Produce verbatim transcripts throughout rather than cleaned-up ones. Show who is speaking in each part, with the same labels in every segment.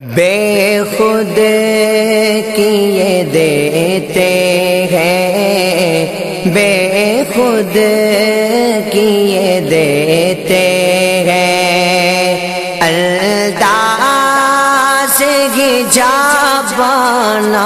Speaker 1: بے خود کیے دیتے ہیں، بے خود کیے دیتے ہیں، انداز جابانا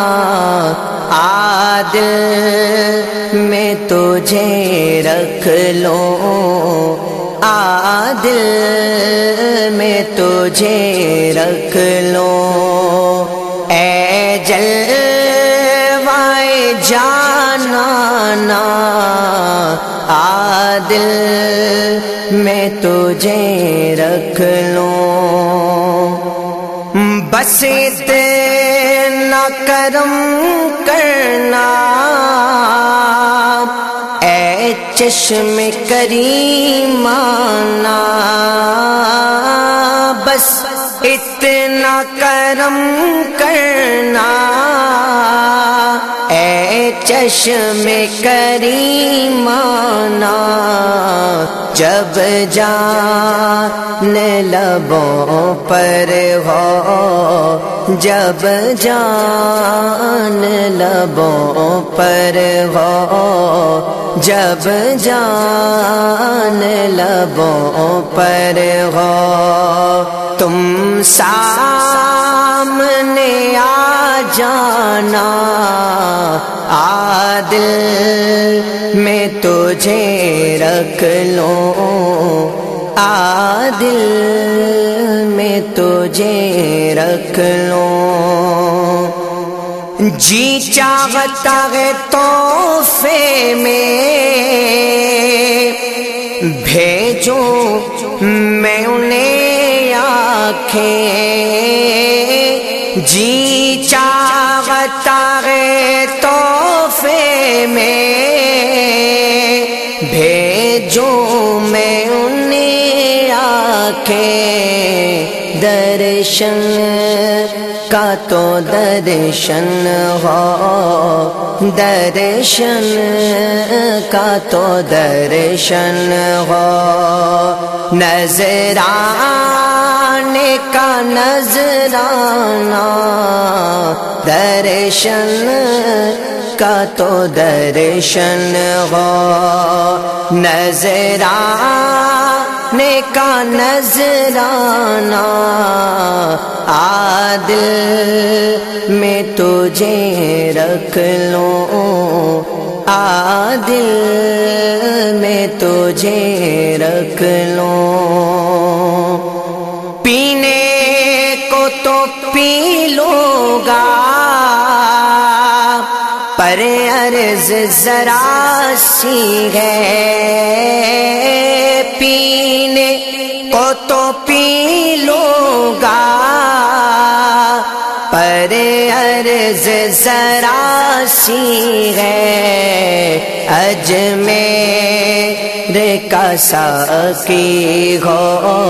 Speaker 1: عادل میں تجھے رکھ لوں، عادل میں تجھے رکھ لوں، اے جلوائے جانانا عادل میں تجھے رکھ لوں، بس اتنا کرم کرنا اے چشم کریمانہ، بس اتنا کرم کرنا اے چشم کریمانہ، جب جان لبوں پر ہو، جب جان لبوں پر ہو، جب جان لبوں پر ہو، تم سامنے آ جانا عادل میں تجھے رکھ لوں، عادل میں تجھے رکھ لوں، جی چاہتا ہے تحفے میں بھیجوں میں انہیں آنکھیں، جی چاہتا ہے تحفے میں بھیجوں میں انہیں آنکھیں، درشن کا تو درشن ہو، درشن کا تو درشن ہو، نظرانے کا نظرانہ، درشن کا تو درشن ہو، نظرانے کا نظرانہ عادل میں تجھے رکھ لوں، عادل میں تجھے رکھ لوں، پینے کو تو پی لوں گا پر عرض ذرا سی ہے، پینے کو تو پی لوں گا پر عرض ذرا سی ہے، اجمیر کا ساقی ہو،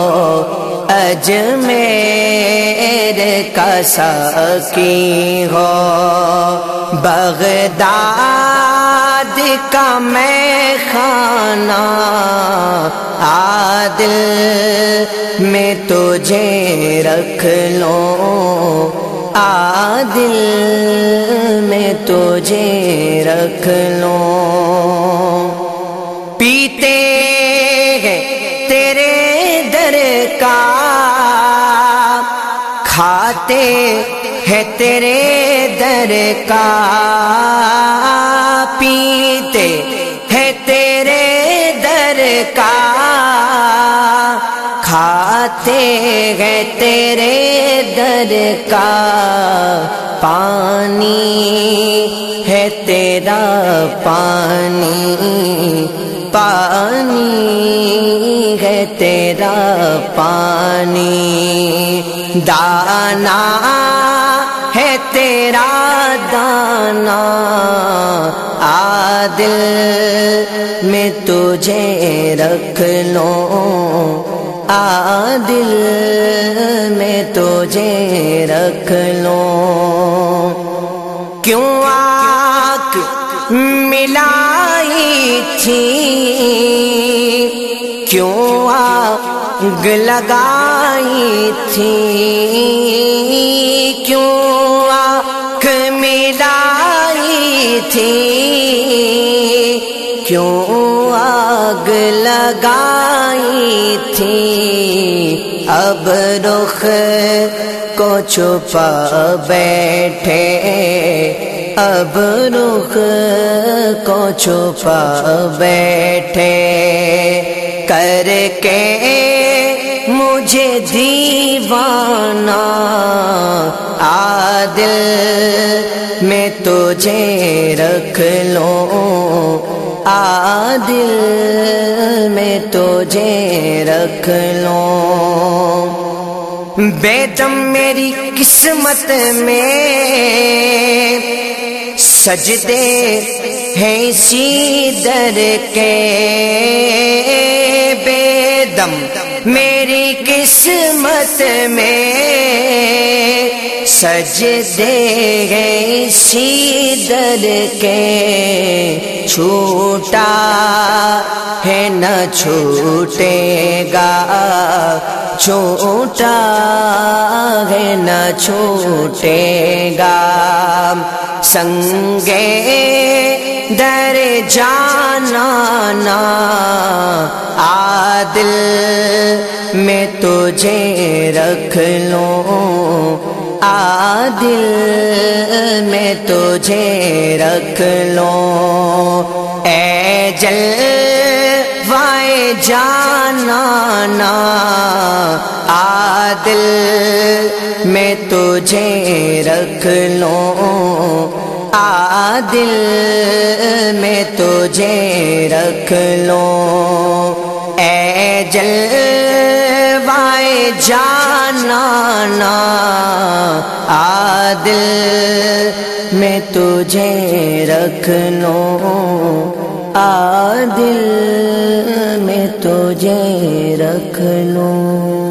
Speaker 1: اجمیر کا ساقی ہو، بغداد کا میں خانہ عادل میں تجھے رکھ لوں، عادل میں تجھے رکھ لوں، پیتے ہیں تیرے در کا، کھاتے ہے تیرے در کا، پیتے ہے تیرے در کا، کھاتے ہے تیرے در کا، پانی ہے تیرا پانی، پانی ہے تیرا پانی، دانا ہے تیرا دانا عادل میں تجھے رکھ لوں، عادل میں تجھے رکھ لوں، کیوں آنکھ ملائی تھی، کیوں آگ لگائی تھی، اب رخ کو چھپا بیٹھے، اب رخ کو چھپا بیٹھے، کر کے مجھے دیوانہ عادل میں تجھے رکھ لوں، عادل میں تجھے رکھ لوں۔ بے دم میری قسمت میں سجدے ہیں اسی در کے، بے دم میری قسمت میں سجدے ہیں اسی در کے، چھوٹا ہے نہ چھوٹے گا، چھوٹا ہے نہ چھوٹے گا، سنگے در جانانا عادل میں تجھے رکھ لوں، عادل میں تجھے رکھ لوں، اے جلوائے جانانا عادل میں تجھے رکھ لوں، عادل میں تجھے رکھ لوں، اے جلوائے جانانا عادل میں تجھے رکھ لوں، عادل میں تجھے رکھ لوں۔